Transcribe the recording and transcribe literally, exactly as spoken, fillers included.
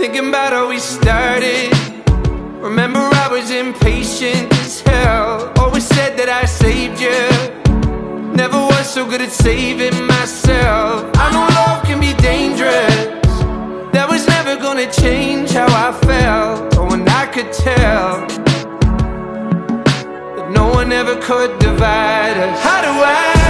Thinking about how we started. Remember I was impatient as hell. Always said that I saved you. Never was so good at saving myself. I know love can be dangerous. That was never gonna change how I felt. Oh, and I could tell that no one ever could divide us. How do I